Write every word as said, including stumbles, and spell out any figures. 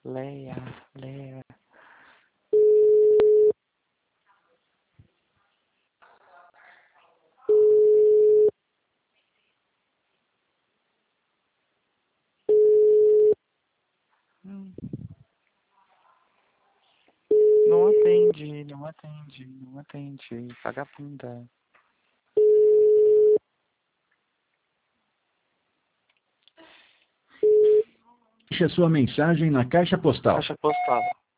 Leia, leia. Hum. Não atende, não atende, não atende. Vagabunda. Deixe a sua mensagem na caixa postal. Caixa postal.